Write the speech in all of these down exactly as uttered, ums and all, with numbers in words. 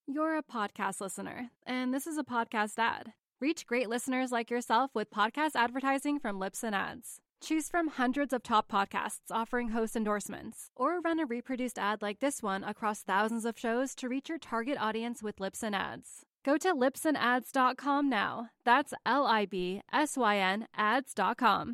You're a podcast listener, and this is a podcast ad. Reach great listeners like yourself with podcast advertising from Libsyn Ads. Choose from hundreds of top podcasts offering host endorsements, or run a reproduced ad like this one across thousands of shows to reach your target audience with Libsyn Ads. Go to libsyn ads dot com now. That's L I B S Y N ads dot com.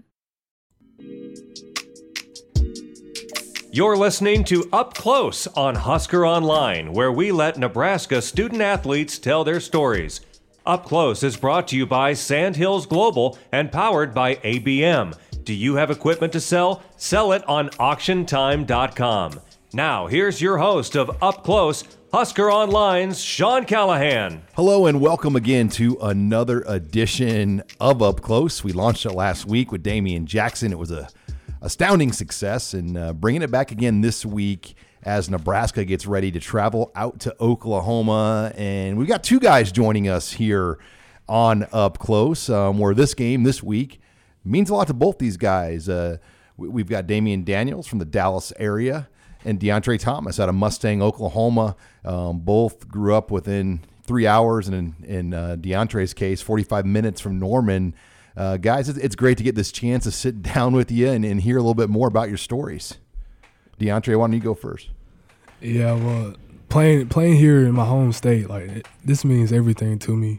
You're listening to Up Close on Husker Online, where we let Nebraska student-athletes tell their stories. Up Close is brought to you by Sandhills Global and powered by A B M. Do you have equipment to sell? Sell it on auction time dot com. Now, here's your host of Up Close, Husker Online's Sean Callahan. Hello and welcome again to another edition of Up Close. We launched it last week with Damian Jackson. It was a astounding success, and uh, bringing it back again this week as Nebraska gets ready to travel out to Oklahoma. And we've got two guys joining us here on Up Close, um, where this game this week means a lot to both these guys. Uh, we, we've got Damian Daniels from the Dallas area and DeAndre Thomas out of Mustang, Oklahoma. Um, both grew up within three hours, and in, in uh, DeAndre's case, forty-five minutes from Norman. Uh, guys, it's, it's great to get this chance to sit down with you and, and hear a little bit more about your stories. DeAndre, why don't you go first? Yeah, well, playing playing here in my home state, like it, this means everything to me.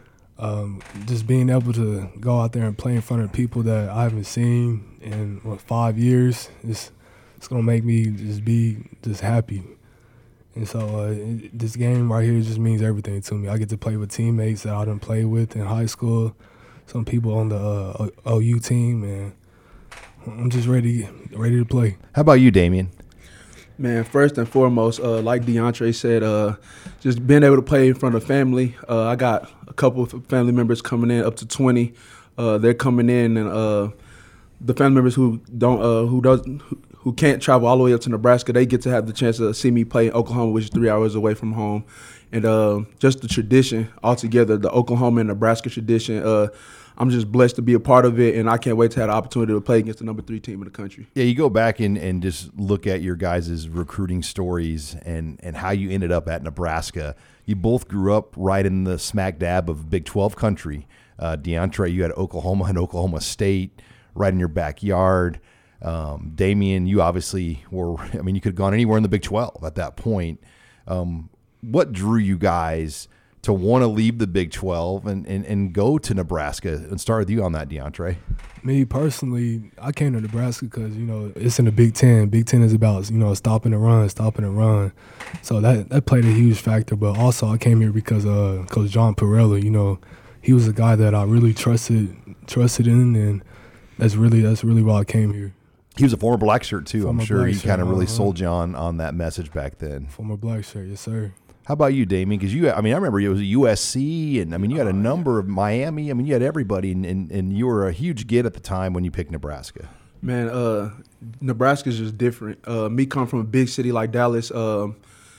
Um, just being able to go out there and play in front of people that I haven't seen in what, five years, it's, it's gonna make me just be just happy. And so uh, it, this game right here just means everything to me. I get to play with teammates that I didn't play with in high school. Some people on the uh, O U team, and I'm just ready, ready to play. How about you, Damian? Man, first and foremost, uh, like DeAndre said, uh, just being able to play in front of family. Uh, I got a couple of family members coming in, up to twenty. Uh, they're coming in, and uh, the family members who don't, uh, who doesn't, who, who can't travel all the way up to Nebraska, they get to have the chance to see me play in Oklahoma, which is three hours away from home. And uh, just the tradition altogether, the Oklahoma and Nebraska tradition, uh, I'm just blessed to be a part of it, and I can't wait to have the opportunity to play against the number three team in the country. Yeah, you go back and, and just look at your guys' recruiting stories and, and how you ended up at Nebraska. You both grew up right in the smack dab of Big twelve country. Uh, DeAndre, you had Oklahoma and Oklahoma State right in your backyard. Um, Damian, you obviously were, I mean, you could have gone anywhere in the Big twelve at that point. Um, what drew you guys to want to leave the Big twelve and, and, and go to Nebraska? And start with you on that, DeAndre. Me personally, I came to Nebraska because, you know, it's in the Big Ten. Big Ten is about, you know, stopping and run, stopping and run. So that, that played a huge factor. But also I came here because uh, Coach John Perella, you know, he was a guy that I really trusted trusted in, and that's really that's really why I came here. He was a former black shirt, too. Former I'm sure he kind of really uh-huh. sold you on, on that message back then. Former black shirt, yes, sir. How about you, Damian? Because you, I mean, I remember it was U S C, and I mean, you had a number of Miami. I mean, you had everybody, and, and, and you were a huge get at the time when you picked Nebraska. Man, uh, Nebraska is just different. Uh, me coming from a big city like Dallas, um,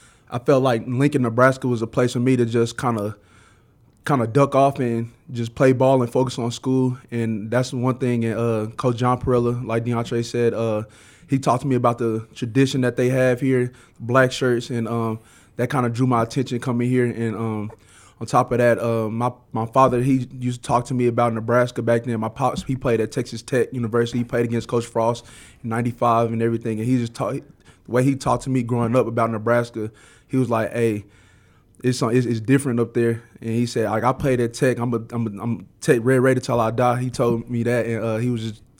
I felt like Lincoln, Nebraska was a place for me to just kind of kind of duck off and just play ball and focus on school. And that's one thing. And uh, Coach John Perella, like DeAndre said, uh, he talked to me about the tradition that they have here, black shirts, and um, that kind of drew my attention coming here. And um, on top of that, uh, my my father, he used to talk to me about Nebraska back then. My pops, he played at Texas Tech University. He played against Coach Frost in ninety-five and everything. And he just talked, the way he talked to me growing up about Nebraska, he was like, hey, it's it's, it's different up there. And he said, like, I played at Tech. I'm a, I'm a, I'm Tech Red Raider till I die. He told me that. And uh, he was just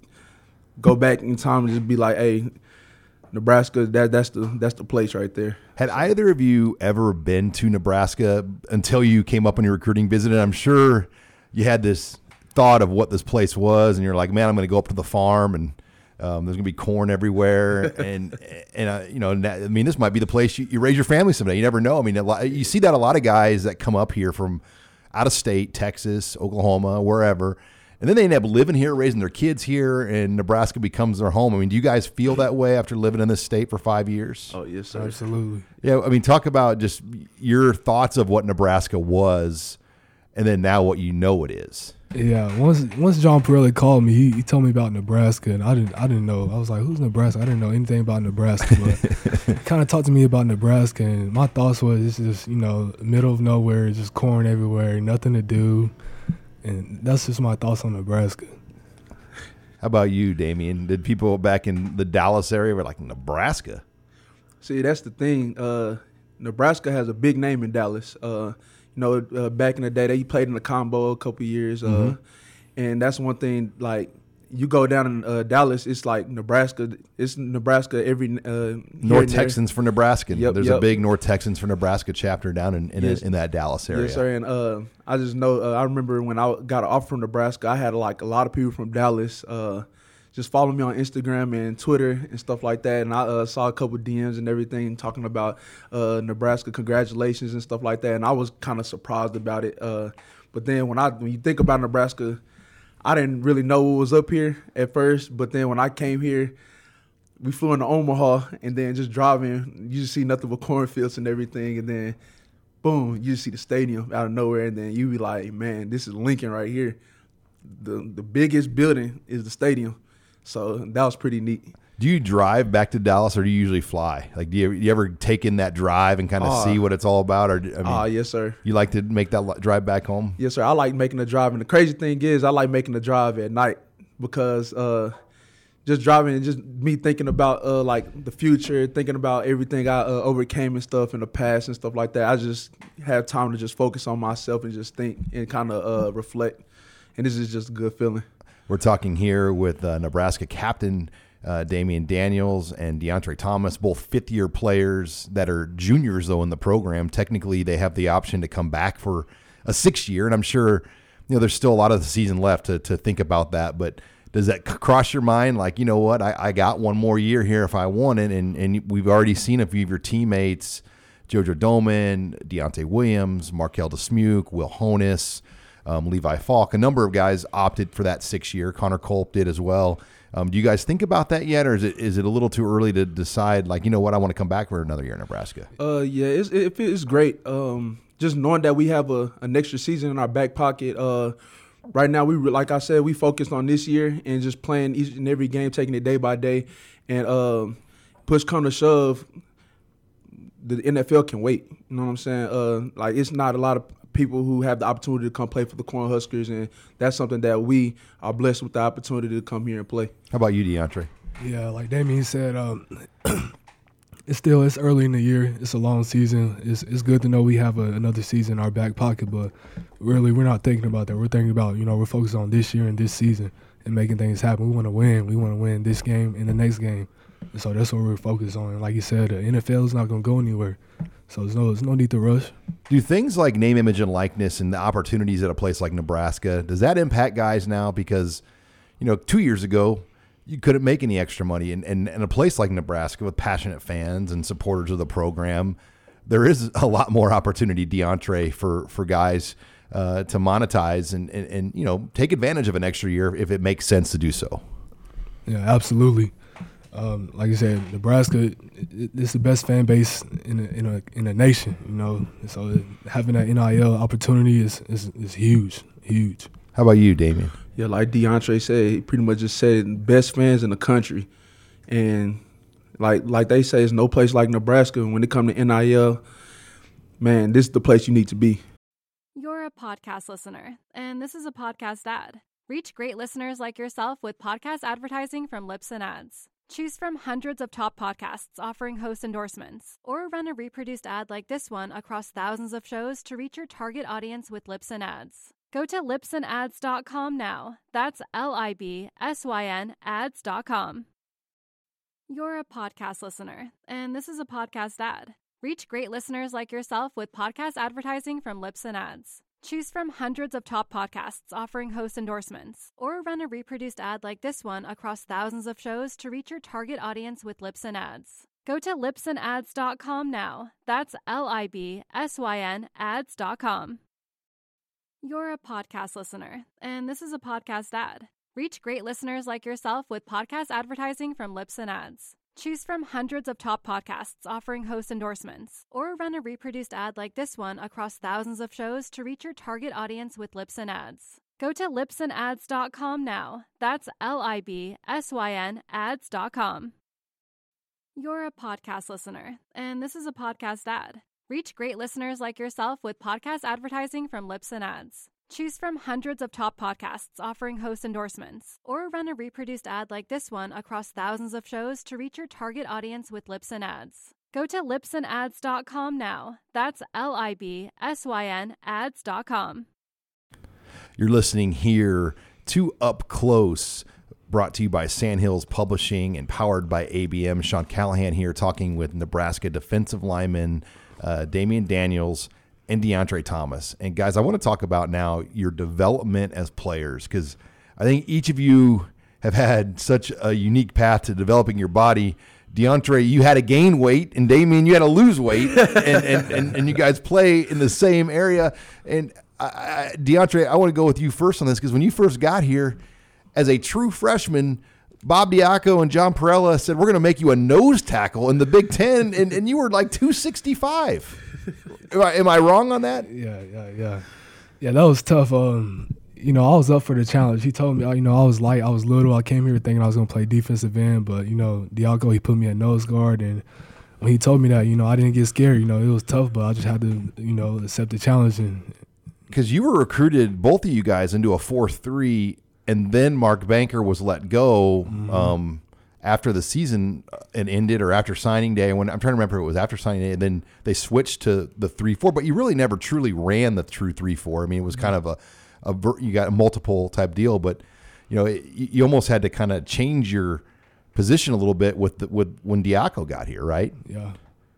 go back in time and just be like, hey, Nebraska, that that's the that's the place right there. Had either of you ever been to Nebraska until you came up on your recruiting visit? And I'm sure you had this thought of what this place was, and you're like, man, I'm going to go up to the farm, and um, there's going to be corn everywhere. and, and uh, you know, I mean, this might be the place you, you raise your family someday. You never know. I mean, a lot, you see that a lot of guys that come up here from out of state, Texas, Oklahoma, wherever, and then they end up living here, raising their kids here, and Nebraska becomes their home. I mean, do you guys feel that way after living in this state for five years? Oh, yes, sir. Absolutely. Yeah, I mean, talk about just your thoughts of what Nebraska was and then now what you know it is. Yeah, once once John Pirelli called me, he, he told me about Nebraska, and I didn't I didn't know. I was like, who's Nebraska? I didn't know anything about Nebraska, but he kind of talked to me about Nebraska, and my thoughts was this is just, you know, middle of nowhere, just corn everywhere, nothing to do, and that's just my thoughts on Nebraska. How about you, Damian? Did people back in the Dallas area were like, Nebraska? See, that's the thing. Uh, Nebraska has a big name in Dallas. Uh, you know, uh, back in the day, they played in the Combo a couple years, uh, mm-hmm. and that's one thing. Like, you go down in uh, Dallas, it's like Nebraska. It's Nebraska every uh, North Texans for Nebraska. Yep, There's yep. a big North Texans for Nebraska chapter down in in, yes. in that Dallas area. Yes, sir. And uh, I just know. Uh, I remember when I got an offer from Nebraska, I had like a lot of people from Dallas uh, just follow me on Instagram and Twitter and stuff like that. And I uh, saw a couple D Ms and everything talking about uh, Nebraska, congratulations and stuff like that. And I was kind of surprised about it. Uh, but then when I when you think about Nebraska, I didn't really know what was up here at first. But then when I came here, we flew into Omaha, and then just driving, you just see nothing but cornfields and everything. And then, boom, you just see the stadium out of nowhere. And then you be like, man, this is Lincoln right here. The the biggest building is the stadium. So that was pretty neat. Do you drive back to Dallas, or do you usually fly? Like, do you, you ever take in that drive and kind of uh, see what it's all about? Or I mean, uh, yes, sir. You like to make that drive back home? Yes, sir. I like making the drive. And the crazy thing is, I like making the drive at night because uh, just driving and just me thinking about uh, like the future, thinking about everything I uh, overcame and stuff in the past and stuff like that. I just have time to just focus on myself and just think and kind of uh, reflect. And this is just a good feeling. We're talking here with uh, Nebraska captain uh, Damian Daniels and DeAndre Thomas, both fifth-year players that are juniors, though, in the program. Technically, they have the option to come back for a sixth year, and I'm sure you know there's still a lot of the season left to, to think about that. But does that cross your mind? Like, you know what, I, I got one more year here if I want it, and, and we've already seen a few of your teammates, JoJo Doman, Deontay Williams, Markel Dismuke, Will Honus, Um, Levi Falk, a number of guys opted for that six year. Connor Culp did as well. Um, do you guys think about that yet, or is it is it a little too early to decide, like, you know what, I want to come back for another year in Nebraska? Uh, yeah, it's, it feels great. Um, just knowing that we have a, an extra season in our back pocket. Uh, right now, we like I said, we focused on this year and just playing each and every game, taking it day by day. And um, push come to shove, the N F L can wait. You know what I'm saying? Uh, like, it's not a lot of people who have the opportunity to come play for the Cornhuskers, and that's something that we are blessed with the opportunity to come here and play. How about you, DeAndre? Yeah, like Damian said, um, it's still it's early in the year. It's a long season. It's it's good to know we have a, another season in our back pocket, but really we're not thinking about that. We're thinking about, you know, we're focused on this year and this season and making things happen. We want to win. We want to win this game and the next game. And so that's what we're focused on. And like you said, the N F L is not going to go anywhere. So there's no, there's no need to rush. Do things like name, image, and likeness and the opportunities at a place like Nebraska, does that impact guys now? Because, you know, two years ago, you couldn't make any extra money. And, and, and a place like Nebraska with passionate fans and supporters of the program, there is a lot more opportunity, DeAndre, for, for guys uh, to monetize and, and, and, you know, take advantage of an extra year if it makes sense to do so. Yeah, absolutely. Um, like I said, Nebraska, it, it's the best fan base in a, in a in a nation, you know. So having that N I L opportunity is, is is huge, huge. How about you, Damian? Yeah, like DeAndre said, he pretty much just said best fans in the country, and like like they say, there's no place like Nebraska. When it comes to N I L, man, this is the place you need to be. You're a podcast listener, and this is a podcast ad. Reach great listeners like yourself with podcast advertising from Libsyn Ads. Choose from hundreds of top podcasts offering host endorsements, or run a reproduced ad like this one across thousands of shows to reach your target audience with Libsyn Ads. Go to libsyn ads dot com now. That's L I B S Y N ads dot com. You're a podcast listener, and this is a podcast ad. Reach great listeners like yourself with podcast advertising from Libsyn Ads. Choose from hundreds of top podcasts offering host endorsements, or run a reproduced ad like this one across thousands of shows to reach your target audience with Libsyn Ads. Go to libsyn ads dot com now. That's L I B S Y N ads dot com. You're a podcast listener, and this is a podcast ad. Reach great listeners like yourself with podcast advertising from Libsyn Ads. Choose from hundreds of top podcasts offering host endorsements, or run a reproduced ad like this one across thousands of shows to reach your target audience with Libsyn Ads. Go to libsyn ads dot com now. That's L I B S Y N ads dot com. You're a podcast listener, and this is a podcast ad. Reach great listeners like yourself with podcast advertising from Libsyn Ads. Choose from hundreds of top podcasts offering host endorsements, or run a reproduced ad like this one across thousands of shows to reach your target audience with Libsyn Ads. Go to libsyn ads dot com now. That's L I B S Y N ads dot com. You're listening here to Up Close, brought to you by Sandhills Publishing and powered by A B M. Sean Callahan here talking with Nebraska defensive lineman uh, Damian Daniels and DeAndre Thomas. And guys, I want to talk about now your development as players, because I think each of you have had such a unique path to developing your body. DeAndre, you had to gain weight, and Damian, you had to lose weight, and, and, and, and you guys play in the same area. And I, I, DeAndre, I want to go with you first on this, because when you first got here as a true freshman, Bob Diaco and John Perella said, we're going to make you a nose tackle in the Big Ten, and, and you were like two sixty-five. Am I, am I wrong on that? Yeah, yeah, yeah. Yeah, that was tough. Um, you know, I was up for the challenge. He told me, you know, I was light, I was little. I came here thinking I was going to play defensive end, but, you know, Diaco, he put me at nose guard, and when he told me that, you know, I didn't get scared. You know, it was tough, but I just had to, you know, accept the challenge. And because you were recruited, both of you guys, into a four three, and then Mark Banker was let go mm-hmm. um, after the season and ended, or after signing day. When I'm trying to remember, if it was after signing day, and then they switched to the three four. But you really never truly ran the true three four. I mean, it was kind of a, a you got a multiple type deal, but you know, it, you almost had to kind of change your position a little bit with the, with when Diaco got here, right? Yeah.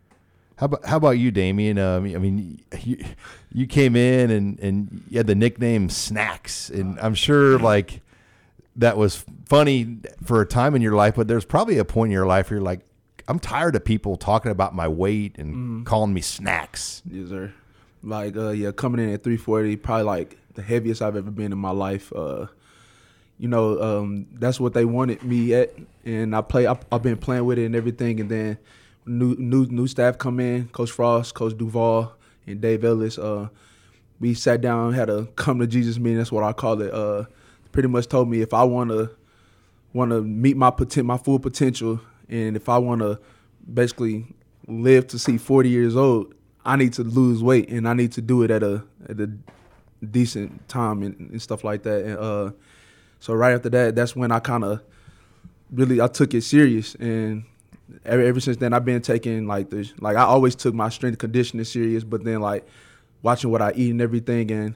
How about how about you, Damian? Um, I mean, you, you came in and, and you had the nickname Snacks, and I'm sure like that was funny for a time in your life, but there's probably a point in your life where you're like, I'm tired of people talking about my weight and mm. calling me Snacks. Yes, sir. Like, uh, yeah, coming in at three forty, probably like the heaviest I've ever been in my life. Uh, you know, um, that's what they wanted me at, and I play. I, I've been playing with it and everything, and then new new new staff come in, Coach Frost, Coach Duval, and Dave Ellis. Uh, we sat down, had a come to Jesus meeting. That's what I call it. Uh, pretty much told me if I want to want to meet my poten- my full potential, and if I want to basically live to see forty years old, I need to lose weight, and I need to do it at a at a decent time and, and stuff like that. And uh, so right after that, that's when I kind of really I took it serious, and ever, ever since then I've been taking like this. Like I always took my strength conditioning serious, but then like watching what I eat and everything, and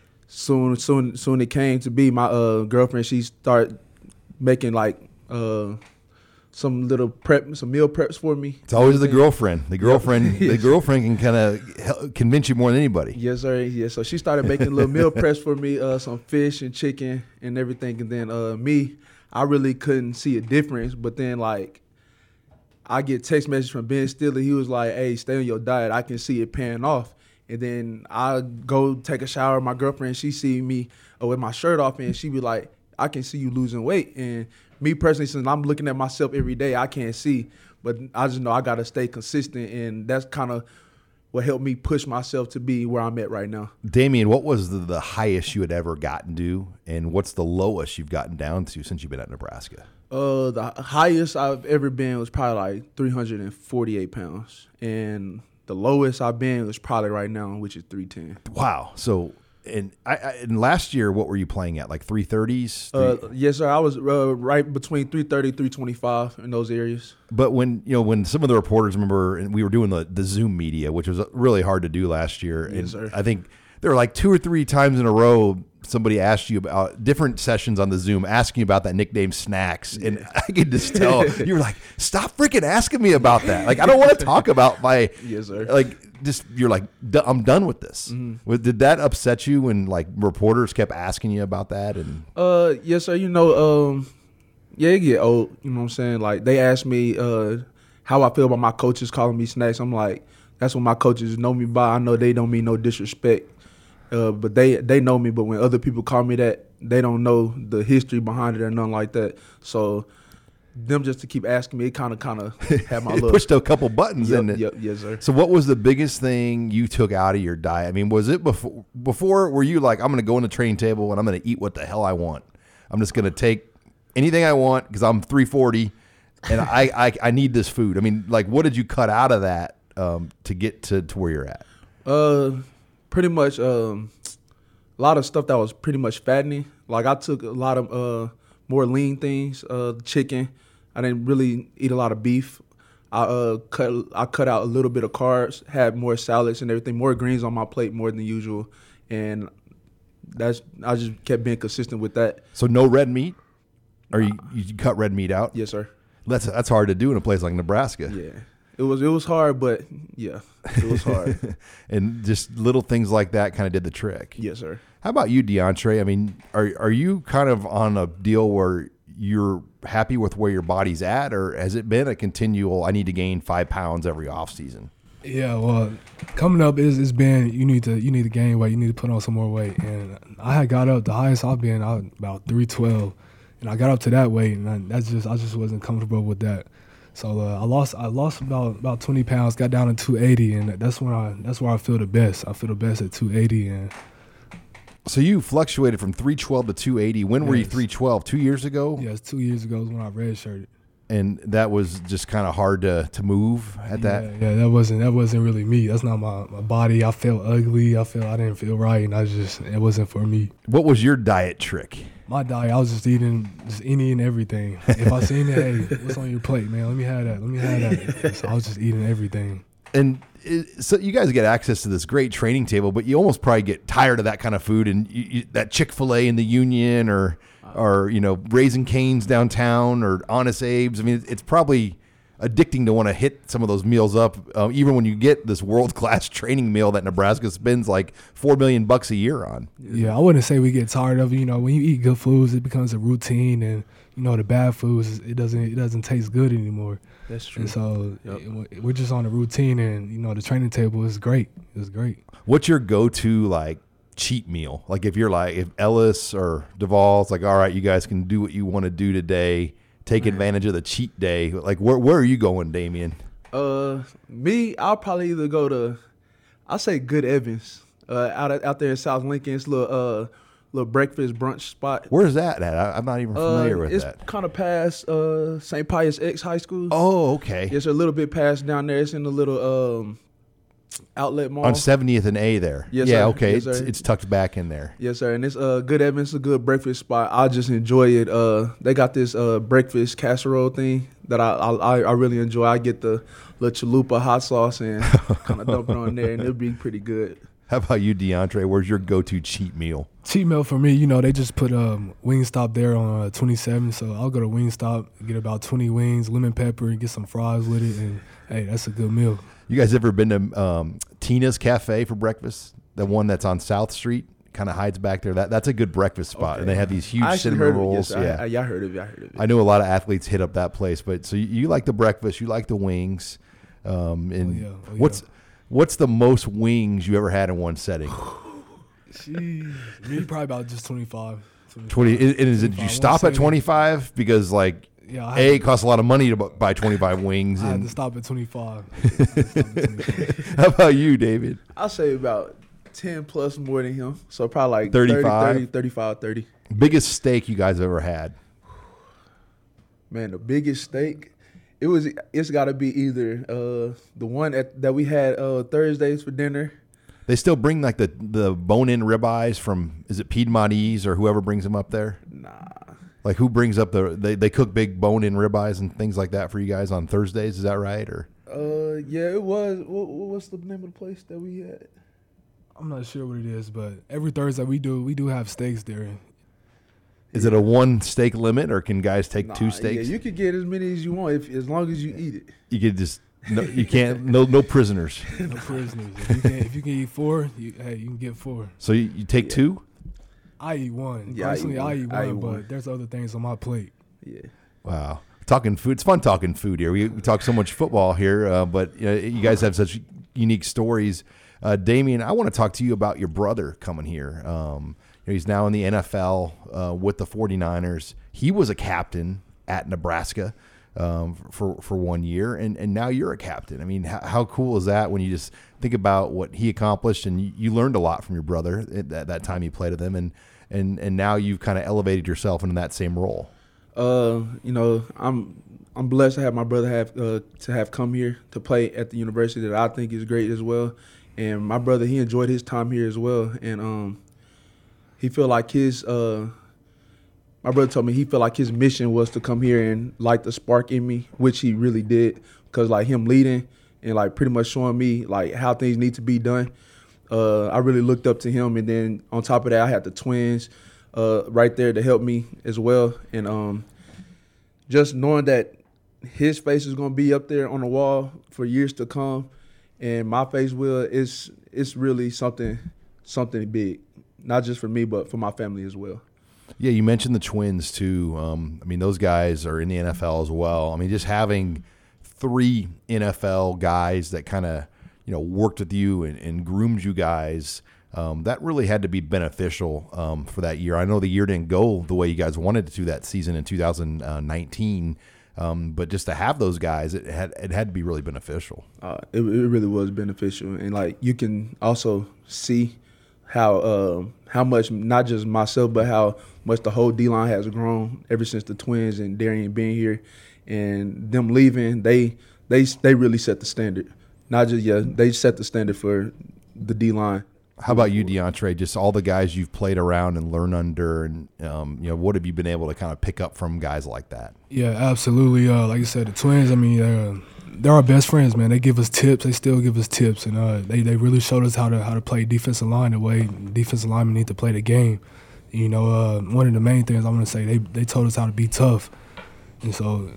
soon soon soon it came to be my uh, girlfriend. She started making like uh, some little prep, some meal preps for me. It's always the girlfriend. The girlfriend, the girlfriend can kind of convince you more than anybody. Yes, sir. Yeah. So she started making little meal preps for me, uh, some fish and chicken and everything. And then uh, me, I really couldn't see a difference. But then like, I get text message from Ben Stiller. He was like, "Hey, stay on your diet. I can see it paying off." And then I go take a shower. My girlfriend, she see me uh, with my shirt off, and she be like, "I can see you losing weight." And me personally, since I'm looking at myself every day, I can't see. But I just know I got to stay consistent, and that's kind of what helped me push myself to be where I'm at right now. Damian, what was the, the highest you had ever gotten to, and what's the lowest you've gotten down to since you've been at Nebraska? Uh, the highest I've ever been was probably like three hundred forty-eight pounds, and the lowest I've been was probably right now, which is three ten. Wow. So, and I, I and last year, what were you playing at? Like three thirties? Uh, yes, sir. I was uh, right between three thirty, three twenty-five in those areas. But when you know when some of the reporters remember, and we were doing the, the Zoom media, which was really hard to do last year. Yes, and sir. I think there were like two or three times in a row somebody asked you about different sessions on the Zoom, asking you about that nickname Snacks, and yeah. I could just tell you were like, "Stop freaking asking me about that! Like, I don't want to talk about my yes, sir. Like, just you're like, I'm done with this." Mm-hmm. Did that upset you when like reporters kept asking you about that? And uh, yes, sir. You know, um, yeah, it get old. You know what I'm saying? Like they asked me uh how I feel about my coaches calling me Snacks. I'm like, that's what my coaches know me by. I know they don't mean no disrespect. Uh, but they, they know me, but when other people call me that, they don't know the history behind it or nothing like that. So them just to keep asking me, it kind of kind of had my little pushed a couple buttons yep, in it. Yep, yes, sir. So what was the biggest thing you took out of your diet? I mean, was it before, before were you like, I'm going to go on the training table and I'm going to eat what the hell I want? I'm just going to take anything I want because I'm three forty and I, I, I need this food. I mean, like, what did you cut out of that um, to get to, to where you're at? Uh, pretty much um, a lot of stuff that was pretty much fattening. Like I took a lot of uh, more lean things, uh, chicken. I didn't really eat a lot of beef. I uh, cut I cut out a little bit of carbs, had more salads and everything, more greens on my plate more than usual, and that's I just kept being consistent with that. So no red meat, or you, you cut red meat out? Yes, sir. That's that's hard to do in a place like Nebraska. Yeah, it was it was hard, but yeah, it was hard. And just little things like that kind of did the trick. Yes, sir. How about you, DeAndre? I mean, are are you kind of on a deal where you're happy with where your body's at, or has it been a continual, I need to gain five pounds every off season? Yeah, well, coming up is it's been you need to you need to gain weight, you need to put on some more weight, and I had got up the highest I've been I was about three twelve, and I got up to that weight, and I, that's just I just wasn't comfortable with that. So uh, I lost I lost about about twenty pounds, got down to two eighty, and that's when I that's where I feel the best. I feel the best at two eighty, and. So you fluctuated from three twelve to two eighty. When yes. were you three twelve? Two years ago? Yes, two years ago is when I redshirted. And that was just kind of hard to, to move at that? Yeah, yeah, that wasn't that wasn't really me. That's not my, my body. I felt ugly. I felt I didn't feel right, and I just it wasn't for me. What was your diet trick? My diet, I was just eating just any and everything. If I seen it, hey, what's on your plate, man? Let me have that. Let me have that. So I was just eating everything. And it, so you guys get access to this great training table, but you almost probably get tired of that kind of food and you, you, that Chick-fil-A in the Union or, or, you know, Raising Cane's downtown or Honest Abe's. I mean, it's probably addicting to want to hit some of those meals up, uh, even when you get this world-class training meal that Nebraska spends like four million bucks a year on. Yeah, I wouldn't say we get tired of it. You know, when you eat good foods, it becomes a routine, and you know the bad foods, it doesn't it doesn't taste good anymore. That's true. And so Yep. it, we're just on a routine, and you know the training table is great. It's great. What's your go-to like cheat meal? Like if you're like if Ellis or Duvall's like, all right, you guys can do what you want to do today. Take Man. advantage of the cheat day. Like where where are you going, Damien? Uh, me, I'll probably either go to, I'll say Good Evans, uh, out out there in South Lincoln. It's a little uh little breakfast brunch spot. Where's that at? I, I'm not even familiar uh, with it's that. It's kind of past uh Saint Pius X High School. Oh, okay. It's a little bit past down there. It's in the little um outlet mall On seventieth and A there. Yes, yeah, sir. okay. Yes, it's, sir. it's tucked back in there. Yes, sir. And it's uh Good Evans, a good breakfast spot. I just enjoy it. Uh, they got this uh breakfast casserole thing that I I, I really enjoy. I get the little chalupa hot sauce and kind of dump it on there, and it'll be pretty good. How about you, DeAndre? Where's your go-to cheat meal? Cheat meal for me, you know, they just put um, Wingstop there on uh, twenty-seven, so I'll go to Wingstop, get about twenty wings, lemon pepper, and get some fries with it, and hey, that's a good meal. You guys ever been to um, Tina's Cafe for breakfast? The one that's on South Street, kind of hides back there. That That's a good breakfast spot, Okay. and they have these huge I actually cinnamon heard of it. rolls. Yes, yeah, I, I, yeah, I heard of it. I heard of it. I know a lot of athletes hit up that place, but so you, you like the breakfast, you like the wings, um, and Oh, yeah. Oh, what's yeah. what's the most wings you ever had in one setting? Jeez. Me, probably about just twenty-five. Twenty. And is it? Did you twenty-five. stop One at twenty-five because like Yeah, I a had, it costs a lot of money to bu- buy twenty-five wings? I had to And stop at twenty-five. I had to stop at twenty-five. how about you, David? I'll say about ten plus more than him. So probably like thirty-five? thirty, thirty, thirty-five, thirty. Biggest steak you guys ever had? Man, the biggest steak, it was. It's got to be either uh, the one at, that we had uh, Thursdays for dinner. They still bring like the, the bone-in ribeyes from, is it Piedmontese or whoever brings them up there? Nah, Like who brings up the, they, they cook big bone-in ribeyes and things like that for you guys on Thursdays, is that right? Or uh, yeah, it was. What, what's the name of the place that we had? I'm not sure what it is, but every Thursday we do we do have steaks there. is it a one steak limit or can guys take Nah, two steaks? Yeah, you could get as many as you want if as long as you eat it. You could just, no, you can't, no no prisoners. No prisoners. If you can, if you can eat four, you, hey, you can get four. So you, you take Yeah. two? I eat one. Yeah, I eat Personally, I one. eat one, I eat but one. there's other things on my plate. Yeah. Wow. Talking food. It's fun talking food here. We, we talk so much football here, uh, but uh, you guys have such unique stories. Uh, Damien, I want to talk to you about your brother coming here. Um, you know, he's now in the N F L uh, with the forty-niners. He was a captain at Nebraska. um, for for one year, and, and now you're a captain. I mean, how, how cool is that when you just think about what he accomplished, and you, you learned a lot from your brother at that, that time you played with him, and and and now you've kind of elevated yourself into that same role. Uh, you know, I'm I'm blessed to have my brother have uh, to have come here to play at the university that I think is great as well, and my brother, he enjoyed his time here as well, and um, he felt like his uh. My brother told me he felt like his mission was to come here and light the spark in me, which he really did, because like him leading and like pretty much showing me like how things need to be done. Uh, I really looked up to him, and then on top of that, I had the twins uh, right there to help me as well. And um, just knowing that his face is going to be up there on the wall for years to come, and my face will, it's it's really something something big, not just for me but for my family as well. Yeah, you mentioned the twins too. Um, I mean, those guys are in the N F L as well. I mean, just having three N F L guys that kind of, you know, worked with you and, and groomed you guys, um, that really had to be beneficial um, for that year. I know the year didn't go the way you guys wanted it to that season in two thousand nineteen, um, but just to have those guys, it had it had to be really beneficial. Uh, it, it really was beneficial, and like you can also see how uh, how much not just myself, but how much the whole D-line has grown ever since the twins and Darian being here, and them leaving. They they they really set the standard. Not just yeah, they set the standard for the D-line. How about you, DeAndre? Just all the guys you've played around and learned under, and um, you know, what have you been able to kind of pick up from guys like that? Yeah, absolutely. Uh, like I said, the twins. I mean, uh, they're our best friends, man. They give us tips. They still give us tips, and uh, they they really showed us how to how to play defensive line the way defensive linemen need to play the game. You know, uh, one of the main things I want to say, they they told us how to be tough, and so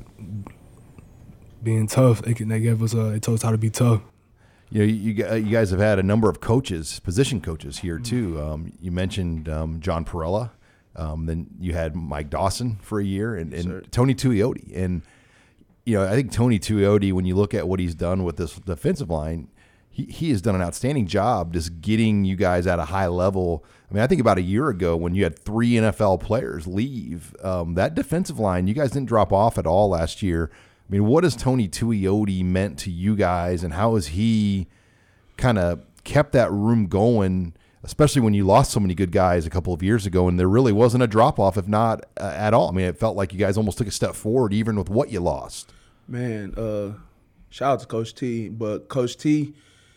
being tough, they can, they gave us uh, they told us how to be tough. You know, you, you guys have had a number of coaches, position coaches here too. Um, you mentioned um, John Parrella. Um, then you had Mike Dawson for a year, and, and Sure. Tony Tuioti. And you know, I think Tony Tuioti, when you look at what he's done with this defensive line, he he has done an outstanding job just getting you guys at a high level. I mean, I think about a year ago when you had three N F L players leave, um, that defensive line, you guys didn't drop off at all last year. I mean, what has Tony Tuioti meant to you guys, and how has he kind of kept that room going, especially when you lost so many good guys a couple of years ago and there really wasn't a drop-off, if not uh, at all? I mean, it felt like you guys almost took a step forward even with what you lost. Man, uh, shout out to Coach T. But Coach T,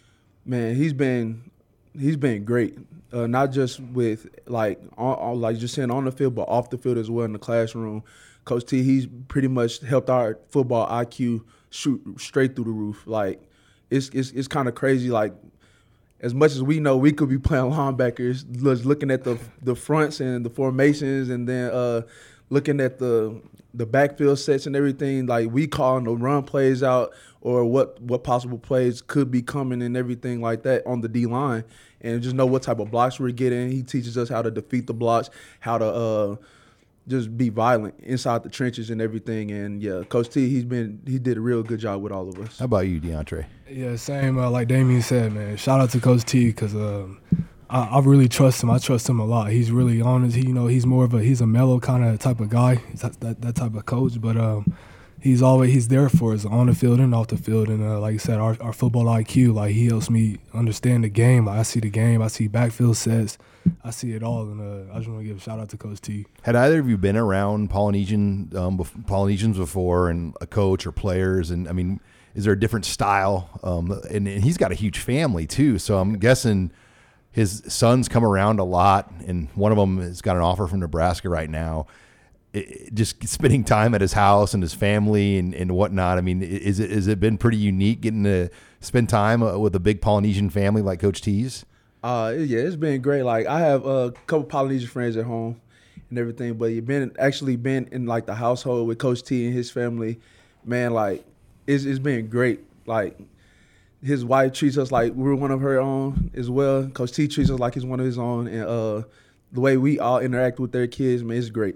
man, he's been he's been great. Uh, not just with like on, on, like just saying on the field, but off the field as well in the classroom. Coach T, he's pretty much helped our football I Q shoot straight through the roof. Like it's it's it's kind of crazy. Like as much as we know, we could be playing linebackers, just looking at the the fronts and the formations, and then uh, looking at the the backfield sets and everything. Like we calling the run plays out or what what possible plays could be coming and everything like that on the D line, and just know what type of blocks we're getting. He teaches us how to defeat the blocks, how to uh, just be violent inside the trenches and everything. And yeah, Coach T, he's been he did a real good job with all of us. How about you, DeAndre? Yeah, same. Uh, like Damien said, man. Shout out to Coach T because um, I, I really trust him. I trust him a lot. He's really honest. He, you know, he's more of a he's a mellow kind of type of guy. He's that, that that type of coach. But um, he's always he's there for us on the field and off the field. And uh, like I said, our, our football I Q, like he helps me understand the game. Like, I see the game. I see backfield sets. I see it all, and uh, I just want to give a shout out to Coach T. Had either of you been around Polynesian um, bef- Polynesians before, and a coach or players? And I mean, is there a different style? Um, and, and he's got a huge family too, so I'm guessing his sons come around a lot, and one of them has got an offer from Nebraska right now. It, it, just spending time at his house and his family and, and whatnot. I mean, is it is it been pretty unique getting to spend time with a big Polynesian family like Coach T's? Uh, yeah, it's been great. Like I have a couple Polynesian friends at home and everything, but you've been actually been in like the household with Coach T and his family, man. Like it's it's been great. Like his wife treats us like we're one of her own as well. Coach T treats us like he's one of his own, and uh, the way we all interact with their kids, man, it's great.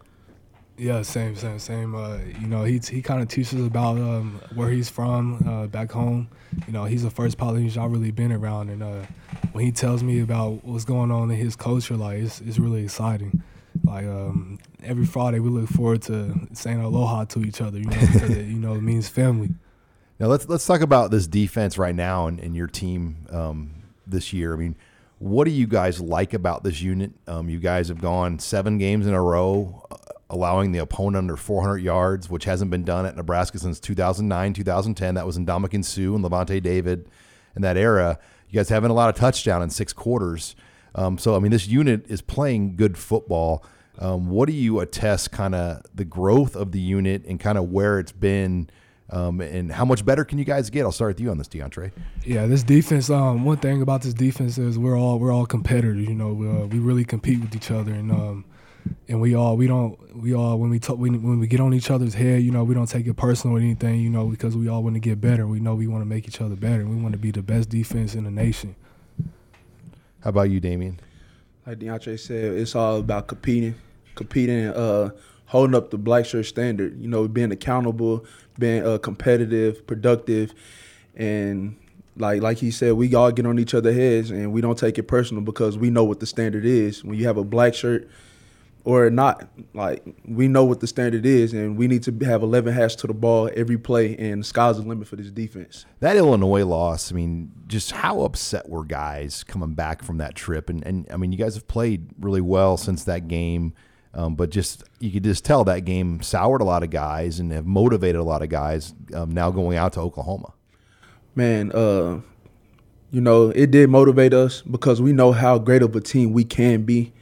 Yeah, same, same, same. Uh, you know, he he kind of teaches about um, where he's from uh, back home. You know, he's the first Polynesian I've really been around, and uh, when he tells me about what's going on in his culture, like it's it's really exciting. Like um, every Friday we look forward to saying aloha to each other, you know, because it, you know, it means family. Now let's let's talk about this defense right now and, and your team um, this year. I mean, what do you guys like about this unit? Um, you guys have gone seven games in a row, uh, allowing the opponent under four hundred yards, which hasn't been done at Nebraska since two thousand nine, two thousand ten. That was Ndamukong Suh and Levante David in that era. You guys haven't allowed a touchdown in six quarters. Um, so, I mean, this unit is playing good football. Um, what do you attest kind of the growth of the unit and kind of where it's been, um, and how much better can you guys get? I'll start with you on this, DeAndre. Yeah, this defense. Um, one thing about this defense is we're all we're all competitors. You know, we, uh, we really compete with each other, and um, and we all we don't we all when we talk when, when we get on each other's head, you know, we don't take it personal or anything. You know, because we all want to get better. We know we want to make each other better. We want to be the best defense in the nation. How about you, Damien? Like DeAndre said, it's all about competing, competing, uh, holding up the black shirt standard. You know, being accountable, being uh, competitive, productive, and like like he said, we all get on each other's heads, and we don't take it personal because we know what the standard is. When you have a black shirt or not, like we know what the standard is, and we need to have eleven hats to the ball every play, and the sky's the limit for this defense. That Illinois loss, I mean, just how upset were guys coming back from that trip? And, and I mean, you guys have played really well since that game, um, but just you could just tell that game soured a lot of guys and have motivated a lot of guys um, now going out to Oklahoma. Man, uh, you know, it did motivate us because we know how great of a team we can be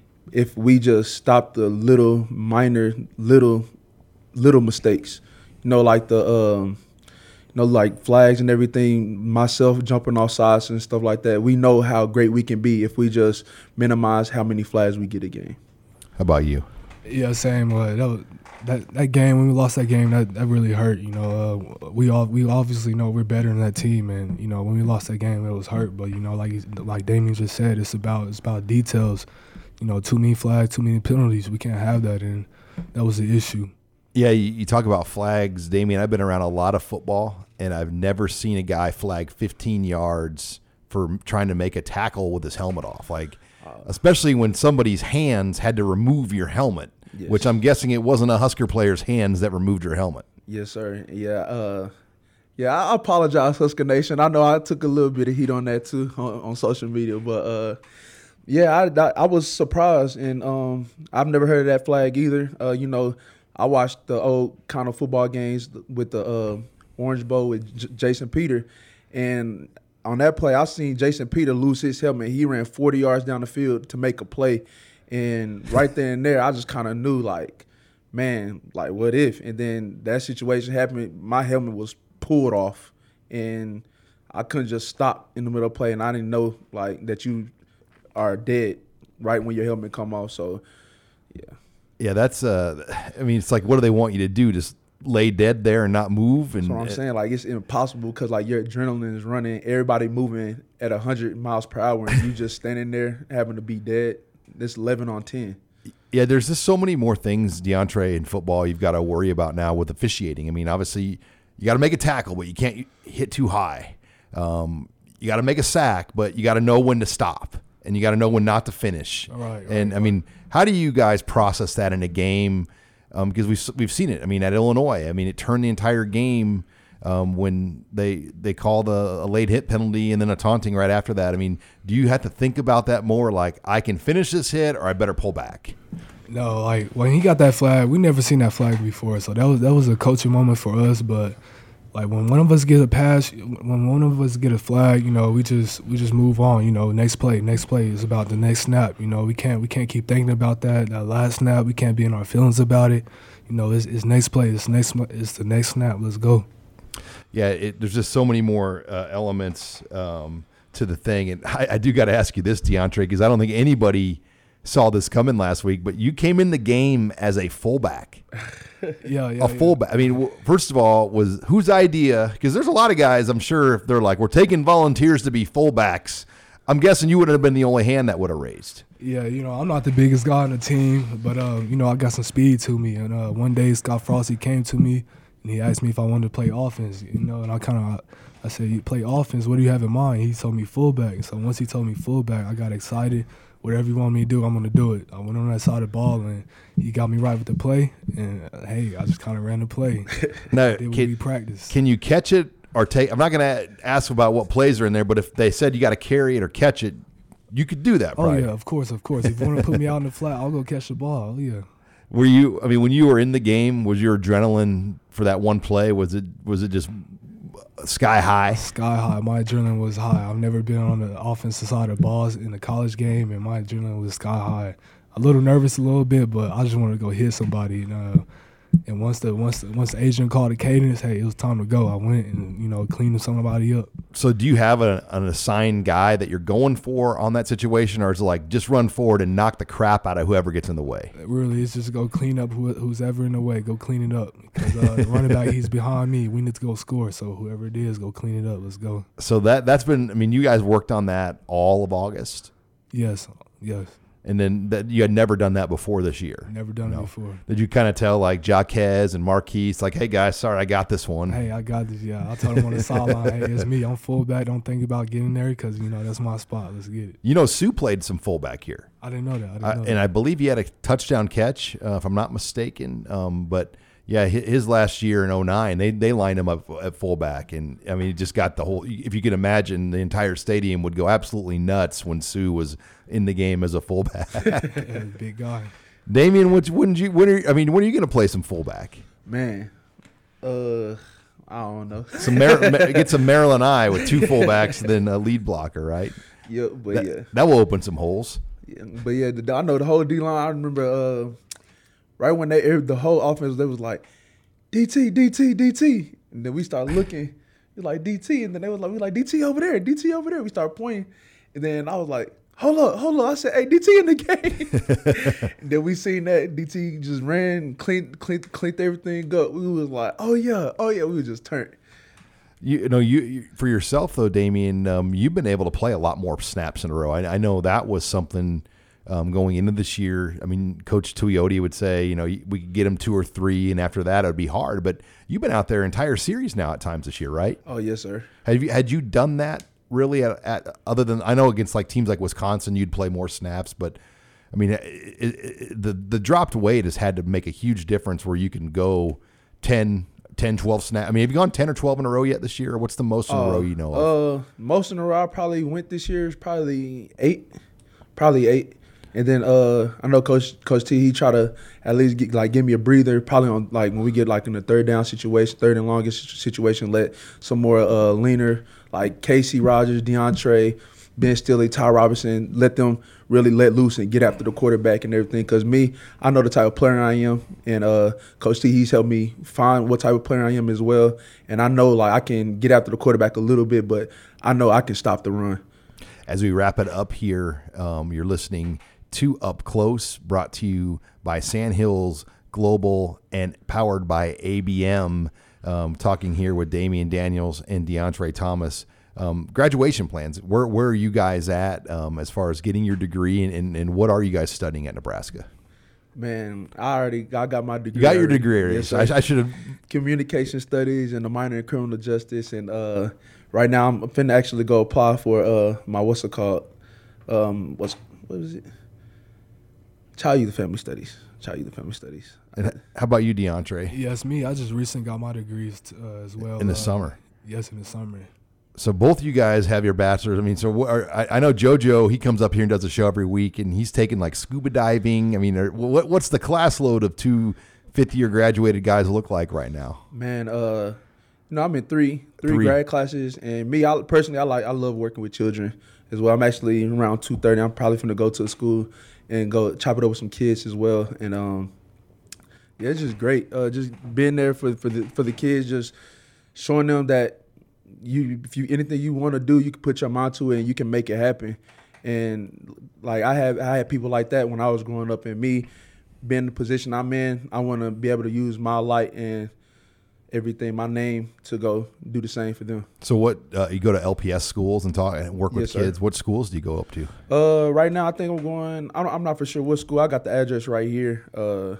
if we just stop the little minor, little, little mistakes, you know, like the, um, you know, like flags and everything, myself jumping off sides and stuff like that. We know how great we can be if we just minimize how many flags we get a game. How about you? Yeah, same. Uh, that, was, that that game when we lost that game, that, that really hurt. You know, uh, we all we obviously know we're better than that team, and you know when we lost that game, it was hurt. But you know, like like Damien just said, it's about it's about details. You know, too many flags, too many penalties. We can't have that, and that was the issue. Yeah, you, you talk about flags, Damien. I've been around a lot of football, and I've never seen a guy flag fifteen yards for trying to make a tackle with his helmet off. Like, especially when somebody's hands had to remove your helmet, yes. Which I'm guessing it wasn't a Husker player's hands that removed your helmet. Yes, sir. Yeah, uh, yeah. I apologize, Husker Nation. I know I took a little bit of heat on that too on, on social media, but. Uh, Yeah, I, I, I was surprised, and um, I've never heard of that flag either. Uh, you know, I watched the old kind of football games with the uh, Orange Bowl with J- Jason Peter, and on that play, I seen Jason Peter lose his helmet. He ran forty yards down the field to make a play, and right there and there, I just kind of knew, like, man, like, what if? And then that situation happened. My helmet was pulled off, and I couldn't just stop in the middle of play, and I didn't know, like, that you – are dead right when your helmet come off. So, yeah. Yeah, that's, uh, I mean, it's like, what do they want you to do? Just lay dead there and not move? And that's what I'm saying. Like, it's impossible because, like, your adrenaline is running, everybody moving at one hundred miles per hour, and you just standing there having to be dead. It's eleven on ten. Yeah, there's just so many more things, DeAndre, in football you've got to worry about now with officiating. I mean, obviously, you got to make a tackle, but you can't hit too high. Um, you got to make a sack, but you got to know when to stop. And you got to know when not to finish. All right, all and right, I mean, how do you guys process that in a game? Um, because we've we've seen it. I mean, at Illinois, I mean, it turned the entire game um, when they they called a, a late hit penalty and then a taunting right after that. I mean, do you have to think about that more? Like, I can finish this hit, or I better pull back? No, like when he got that flag, we never seen that flag before, so that was that was a coaching moment for us. But like when one of us get a pass, when one of us get a flag, you know, we just we just move on. You know, next play, next play is about the next snap. You know, we can't we can't keep thinking about that that last snap. We can't be in our feelings about it. You know, it's, it's next play. It's next. It's the next snap. Let's go. Yeah, it, there's just so many more uh, elements um, to the thing, and I, I do got to ask you this, DeAndre, because I don't think anybody saw this coming last week, but you came in the game as a fullback. yeah, yeah. A fullback. Yeah. I mean, first of all, was whose idea? Because there's a lot of guys, I'm sure, if they're like, we're taking volunteers to be fullbacks, I'm guessing you wouldn't have been the only hand that would have raised. Yeah, you know, I'm not the biggest guy on the team, but, uh, you know, I got some speed to me. And uh, one day Scott Frosty came to me, and he asked me if I wanted to play offense, you know, and I kind of – I said, you play offense, what do you have in mind? He told me fullback. So once he told me fullback, I got excited. whatever you want me to do, I'm gonna do it. I went on that side of the ball, and he got me right with the play. And uh, hey, I just kind of ran the play. No, did what can, we practiced. Can you catch it or take? I'm not gonna ask about what plays are in there, but if they said you got to carry it or catch it, you could do that. Oh right? yeah, of course, of course. If you want to put me out in the flat, I'll go catch the ball. Oh, yeah. Were you? I mean, when you were in the game, was your adrenaline for that one play? Was it? Was it just sky high? Sky high. My adrenaline was high. I've never been on the offensive side of balls in a college game, and my adrenaline was sky high. A little nervous, a little bit, but I just wanted to go hit somebody. And, uh, and once the once the, once the agent called the cadence, hey, it was time to go. I went and you know cleaned somebody up. So, do you have a, an assigned guy that you're going for on that situation, or is it like just run forward and knock the crap out of whoever gets in the way? Really, it's just go clean up who, who's ever in the way. Go clean it up because uh, the running back, he's behind me. We need to go score. So whoever it is, go clean it up. Let's go. So that that's been. I mean, you guys worked on that all of August. Yes, yes. And then that you had never done that before this year. Never done no. it before. Did you kind of tell like Jaquez and Marquise, like, hey guys, sorry, I got this one? Hey, I got this. Yeah, I told him on the sideline, hey, it's me. I'm fullback. Don't think about getting there because you know that's my spot. Let's get it. You know, Sue played some fullback here. I didn't know that. I didn't I, know and that. I believe he had a touchdown catch, uh, if I'm not mistaken. Um, but yeah, his last year in oh nine, they they lined him up at fullback, and I mean, he just got the whole. If you can imagine, the entire stadium would go absolutely nuts when Sue was in the game as a fullback. Yeah, big guy. Damian, which wouldn't you? When are, I mean, when are you going to play some fullback? Man, uh, I don't know. Some Mar- get some Maryland Eye with two fullbacks, then a lead blocker, right? Yeah, but that, yeah, that will open some holes. Yeah, but yeah, the, I know the whole D line. I remember uh, right when they the whole offense, they was like D T, D T, D T, and then we started looking. You're like D T, and then they was like, we like D T over there, D T over there. We started pointing, and then I was like, hold up, hold up. I said, hey, D T in the game. And then we seen that D T just ran, cleaned, cleaned, cleaned everything up. We was like, oh yeah, oh yeah. We was just turned. You, you know, you, you for yourself though, Damian, um, you've been able to play a lot more snaps in a row. I, I know that was something um, going into this year. I mean, Coach Tuioti would say, you know, we could get him two or three, and after that, it would be hard. But you've been out there entire series now at times this year, right? Oh yes, sir. Have you had you done that really? At, at other than I know against like teams like Wisconsin, you'd play more snaps, but I mean, it, it, the the dropped weight has had to make a huge difference where you can go ten. ten, twelve snaps. I mean, have you gone ten or twelve in a row yet this year? Or what's the most in a uh, row you know of? Uh, most in a row I probably went this year is probably eight, probably eight. And then uh, I know Coach Coach T, he try to at least get, like give me a breather. Probably on like when we get like in the third down situation, third and longest situation, let some more uh, leaner like Casey Rogers, DeAndre, Ben Stilley, Ty Robinson, let them really let loose and get after the quarterback and everything. Because me, I know the type of player I am, and uh, Coach T, he's helped me find what type of player I am as well. And I know like I can get after the quarterback a little bit, but I know I can stop the run. As we wrap it up here, um, you're listening to Up Close, brought to you by Sandhills Global and powered by A B M. Um, talking here with Damian Daniels and DeAndre Thomas. Um, graduation plans. Where where are you guys at um, as far as getting your degree, and, and, and what are you guys studying at Nebraska? Man, I already I got my degree. You got your already. degree already. Yes, So I, I should have. Communication studies and a minor in criminal justice, and uh, right now I'm finna actually go apply for uh, my what's it called? Um, what's what is it? Child Youth and Family Studies. Child Youth and Family Studies. And how about you, DeAndre? Yes, me. I just recently got my degrees t- uh, as well. In the uh, summer. Yes, in the summer. So both of you guys have your bachelor's. I mean, so what are, I, I know JoJo, he comes up here and does a show every week, and he's taking like scuba diving. I mean, are, what, what's the class load of two fifth-year graduated guys look like right now? Man, uh, you know, I'm in three, three, Three. grad classes, and me, I personally, I like, I love working with children as well. I'm actually around two thirty. I'm probably finna go to a school and go chop it up with some kids as well, and um, yeah, it's just great. Uh, just being there for for the for the kids, just showing them that you, if you anything you want to do, you can put your mind to it and you can make it happen. And like I have, I had people like that when I was growing up, and me being in the position I'm in, I want to be able to use my light and everything, my name, to go do the same for them. So what, uh, you go to L P S schools and talk and work with Yes, sir. kids. What schools do you go up to? Uh, right now I think I'm going. I don't, I'm not for sure what school. I got the address right here. Uh,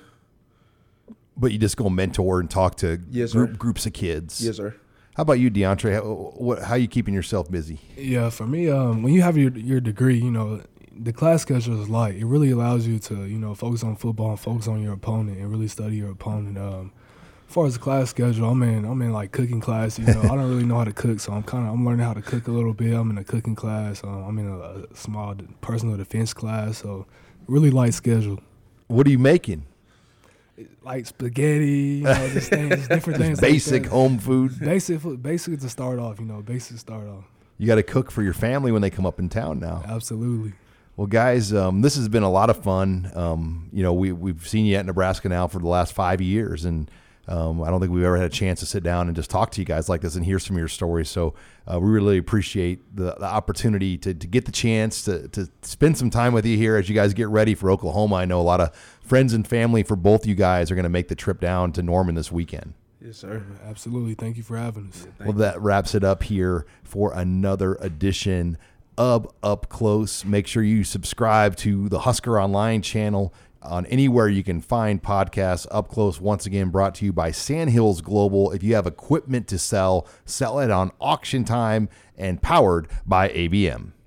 But you just go mentor and talk to Yes, group, sir. groups of kids. yes, sir. How about you, DeAndre? How, what, how are you keeping yourself busy? Yeah, for me, um, when you have your your degree, you know, the class schedule is light. It really allows you to, you know, focus on football and focus on your opponent and really study your opponent. Um, as far as the class schedule, I'm in, I'm in like cooking class. You know, I don't really know how to cook, so I'm kind of, I'm learning how to cook a little bit. I'm in a cooking class. Um, I'm in a, a small personal defense class, so really light schedule. What are you making? Like spaghetti, you know, just things, different things. Basic like home food. Basic, basic to start off. You know, basic to start off. You got to cook for your family when they come up in town now. Absolutely. Well, guys, um, this has been a lot of fun. Um, you know, we, we've seen you at Nebraska now for the last five years, and um, I don't think we've ever had a chance to sit down and just talk to you guys like this and hear some of your stories. So uh, we really appreciate the, the opportunity to, to get the chance to, to spend some time with you here as you guys get ready for Oklahoma. I know a lot of friends and family for both you guys are going to make the trip down to Norman this weekend. Yes, sir. Absolutely. Thank you for having us. Yeah, well, that wraps it up here for another edition of Up Close. Make sure you subscribe to the Husker Online channel on anywhere you can find podcasts. Up Close, once again, brought to you by Sandhills Global. If you have equipment to sell, sell it on auction time, and powered by A B M.